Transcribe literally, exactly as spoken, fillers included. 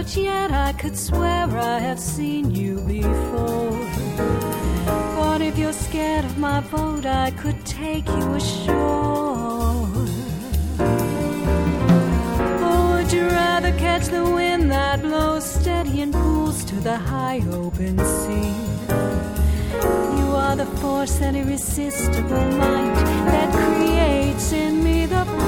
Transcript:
but yet I could swear I have seen you before. But if you're scared of my boat, I could take you ashore. Or would you rather catch the wind that blows steady and cools to the high open sea? You are the force, that irresistible might that creates in me the